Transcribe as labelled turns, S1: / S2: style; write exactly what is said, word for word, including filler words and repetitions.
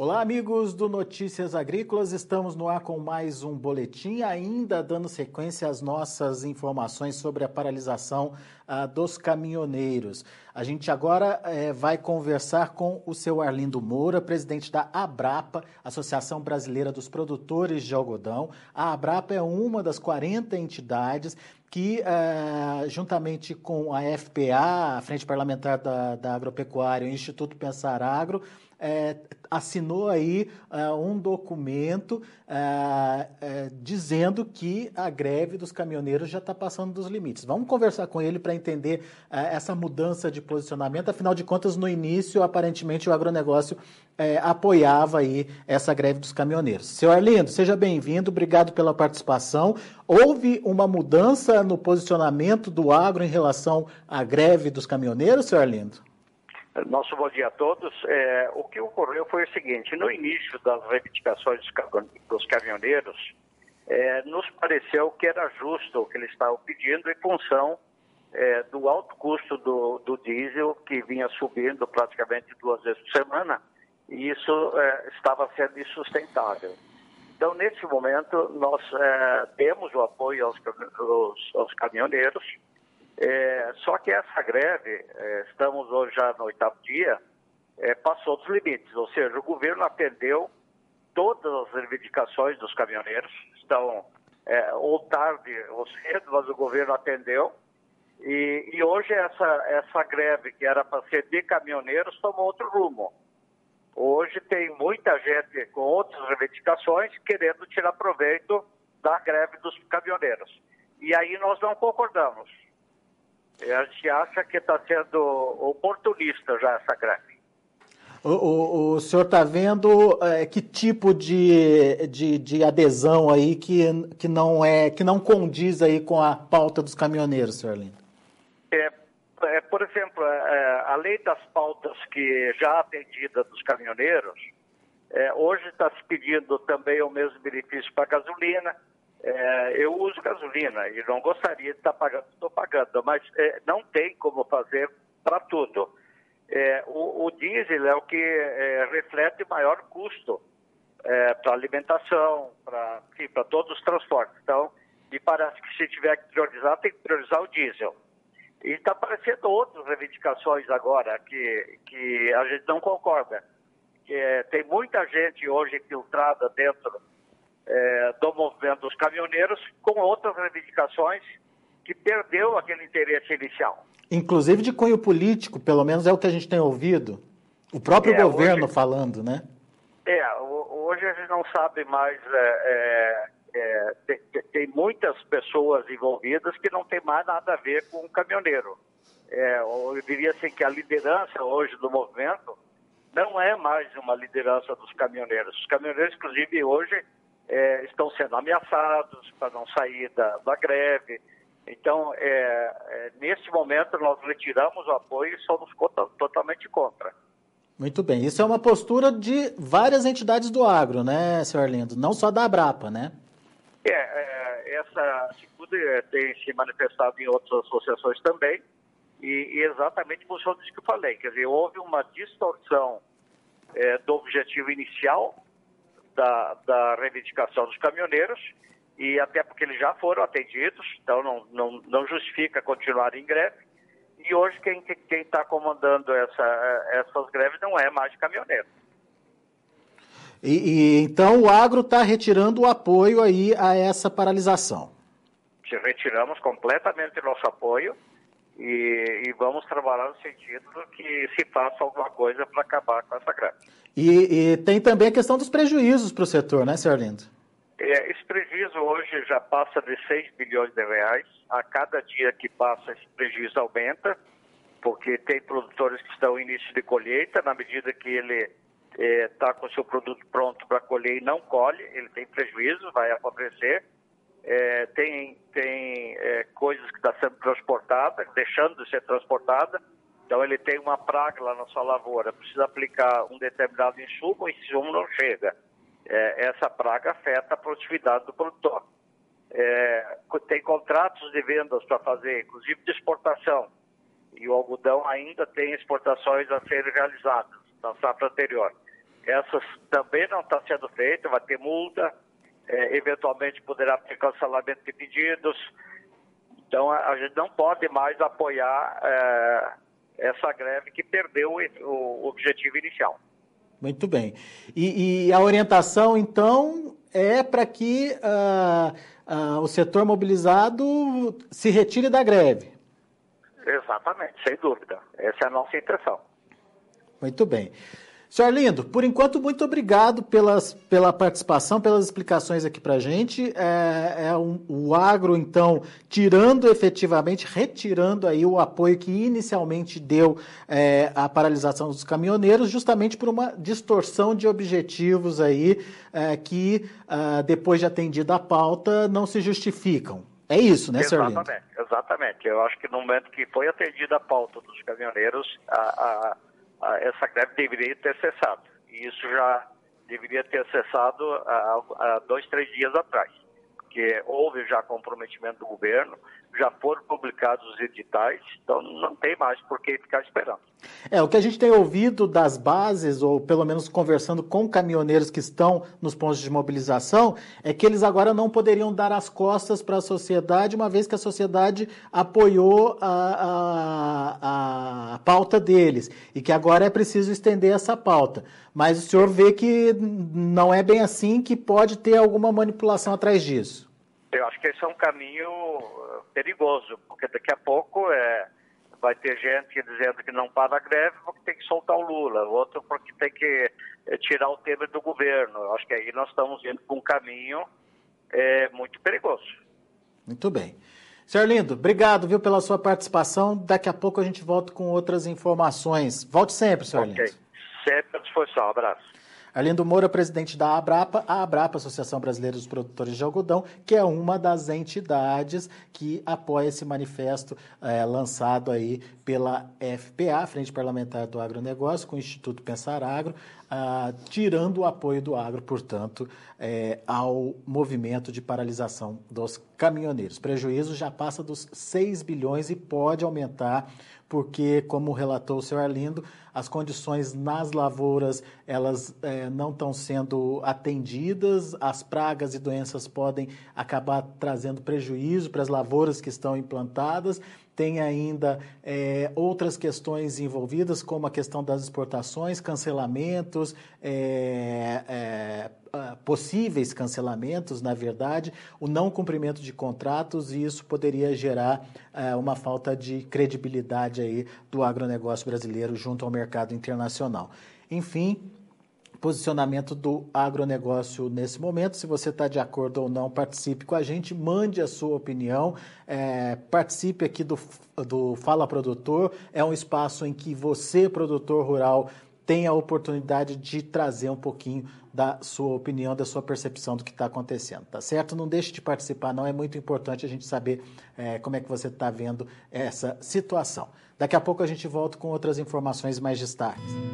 S1: Olá, amigos do Notícias Agrícolas, estamos no ar com mais um boletim, ainda dando sequência às nossas informações sobre a paralisação ah, dos caminhoneiros. A gente agora eh, vai conversar com o seu Arlindo Moura, presidente da Abrapa, Associação Brasileira dos Produtores de Algodão. A Abrapa é uma das quarenta entidades que, uh, juntamente com a F P A, a Frente Parlamentar da, da Agropecuária, e o Instituto Pensar Agro, é, assinou aí uh, um documento uh, uh, dizendo que a greve dos caminhoneiros já está passando dos limites. Vamos conversar com ele para entender uh, essa mudança de posicionamento. Afinal de contas, no início, aparentemente, o agronegócio uh, apoiava aí essa greve dos caminhoneiros. Senhor Arlindo, seja bem-vindo, obrigado pela participação. Houve uma mudança no posicionamento do agro em relação à greve dos caminhoneiros, senhor Arlindo?
S2: Nosso bom dia a todos. É, o que ocorreu foi o seguinte: no início das reivindicações dos caminhoneiros, é, nos pareceu que era justo o que eles estavam pedindo em função é, do alto custo do, do diesel, que vinha subindo praticamente duas vezes por semana, e isso é, estava sendo insustentável. Então, nesse momento, nós é, demos o apoio aos, aos, aos caminhoneiros. É, só que essa greve, é, estamos hoje já no oitavo dia, é, passou dos limites, ou seja, o governo atendeu todas as reivindicações dos caminhoneiros, estão é, ou tarde ou cedo, mas o governo atendeu, e, e hoje essa, essa greve que era para ser de caminhoneiros tomou outro rumo. Hoje tem muita gente com outras reivindicações querendo tirar proveito da greve dos caminhoneiros, e aí nós não concordamos. A gente acha que está sendo oportunista já essa greve.
S1: O, o, o senhor está vendo é, que tipo de, de, de adesão aí que, que, não é, que não condiz aí com a pauta dos caminhoneiros, senhor Arlindo?
S2: É, é, por exemplo, é, além das pautas que já atendidas dos caminhoneiros, é, hoje está se pedindo também o mesmo benefício para a gasolina. É, eu uso gasolina e não gostaria de estar pagando, estou pagando, mas é, não tem como fazer para tudo. É, o, o diesel é o que é, reflete maior custo é, para alimentação, para todos os transportes. Então, me parece que se tiver que priorizar, tem que priorizar o diesel. E está aparecendo outras reivindicações agora que, que a gente não concorda. Que, é, tem muita gente hoje infiltrada dentro É, do movimento dos caminhoneiros com outras reivindicações que perdeu aquele interesse inicial.
S1: Inclusive de cunho político, pelo menos é o que a gente tem ouvido. O próprio é, governo hoje, falando, né?
S2: É, hoje a gente não sabe mais, é, é, tem, tem muitas pessoas envolvidas que não tem mais nada a ver com o caminhoneiro. É, eu diria assim que a liderança hoje do movimento não é mais uma liderança dos caminhoneiros. Os caminhoneiros, inclusive, hoje É, estão sendo ameaçados para não sair da, da greve. Então, é, é, nesse momento, nós retiramos o apoio e somos contra, totalmente contra.
S1: Muito bem. Isso é uma postura de várias entidades do agro, né, senhor Arlindo? Não só da Abrapa, né?
S2: É, é essa atitude tem se manifestado em outras associações também, e, e exatamente por função disso que eu falei. Quer dizer, houve uma distorção é, do objetivo inicial Da, da reivindicação dos caminhoneiros, e até porque eles já foram atendidos, então não, não, não justifica continuar em greve, e hoje quem está comandando essa, essas greves não é mais caminhoneiro.
S1: E, e então o agro está retirando o apoio aí a essa paralisação?
S2: Se retiramos completamente o nosso apoio e, e vamos trabalhar no sentido que se faça alguma coisa para acabar com essa greve.
S1: E, e tem também a questão dos prejuízos para o setor, né, senhor Arlindo?
S2: É, esse prejuízo hoje já passa de seis bilhões de reais. A cada dia que passa, esse prejuízo aumenta, porque tem produtores que estão em início de colheita. Na medida que ele está é, com o seu produto pronto para colher e não colhe, ele tem prejuízo, vai apodrecer. É, tem tem é, coisas que estão sendo transportadas, deixando de ser transportada. Então, ele tem uma praga lá na sua lavoura, precisa aplicar um determinado insumo, o insumo não chega. É, essa praga afeta a produtividade do produtor. É, tem contratos de vendas para fazer, inclusive de exportação. E o algodão ainda tem exportações a serem realizadas na safra anterior. Essas também não está sendo feita, vai ter multa, é, eventualmente poderá ter cancelamento de pedidos. Então, a, a gente não pode mais apoiar é, essa greve que perdeu o, o objetivo inicial.
S1: Muito bem. E, e a orientação, então, é para que uh, uh, o setor mobilizado se retire da greve?
S2: Exatamente, sem dúvida. Essa é a nossa intenção.
S1: Muito bem. Senhor Arlindo, por enquanto, muito obrigado pelas, pela participação, pelas explicações aqui para a gente. É, é um, o agro, então, tirando efetivamente, retirando aí o apoio que inicialmente deu é, à paralisação dos caminhoneiros, justamente por uma distorção de objetivos aí é, que, uh, depois de atendida a pauta, não se justificam. É isso, né, senhor Arlindo?
S2: Exatamente, exatamente. Eu acho que no momento que foi atendida a pauta dos caminhoneiros, a... a essa greve deveria ter cessado. E isso já deveria ter cessado há, há dois, três dias atrás. Porque houve já comprometimento do governo, já foram publicados os editais, então não tem mais por que ficar esperando.
S1: É, o que a gente tem ouvido das bases, ou pelo menos conversando com caminhoneiros que estão nos pontos de mobilização, é que eles agora não poderiam dar as costas para a sociedade, uma vez que a sociedade apoiou a, a, a pauta deles, e que agora é preciso estender essa pauta. Mas o senhor vê que não é bem assim, que pode ter alguma manipulação atrás disso.
S2: Eu acho que esse é um caminho perigoso, porque daqui a pouco é, vai ter gente dizendo que não para a greve porque tem que soltar o Lula, outro porque tem que é, tirar o Temer do governo. Eu acho que aí nós estamos indo por um caminho é, muito perigoso.
S1: Muito bem. Senhor Arlindo, obrigado, viu, pela sua participação. Daqui a pouco a gente volta com outras informações. Volte sempre, senhor
S2: okay.
S1: Arlindo.
S2: Sempre à disposição. Um abraço.
S1: Arlindo Moura, presidente da Abrapa, a Abrapa, Associação Brasileira dos Produtores de Algodão, que é uma das entidades que apoia esse manifesto é, lançado aí pela F P A, Frente Parlamentar do Agronegócio, com o Instituto Pensar Agro, ah, tirando o apoio do agro, portanto, é, ao movimento de paralisação dos caminhoneiros. O prejuízo já passa dos seis bilhões e pode aumentar, porque, como relatou o senhor Arlindo, as condições nas lavouras elas é, não estão sendo atendidas, as pragas e doenças podem acabar trazendo prejuízo para as lavouras que estão implantadas. Tem ainda é, outras questões envolvidas, como a questão das exportações, cancelamentos, é, é, possíveis cancelamentos, na verdade, o não cumprimento de contratos, e isso poderia gerar é, uma falta de credibilidade aí do agronegócio brasileiro junto ao mercado internacional. Enfim, posicionamento do agronegócio nesse momento. Se você está de acordo ou não, participe com a gente, mande a sua opinião, é, participe aqui do, do Fala Produtor. É um espaço em que você, produtor rural, tem a oportunidade de trazer um pouquinho da sua opinião, da sua percepção do que está acontecendo, tá certo? Não deixe de participar, não, é muito importante a gente saber é, como é que você está vendo essa situação. Daqui a pouco a gente volta com outras informações mais destaques.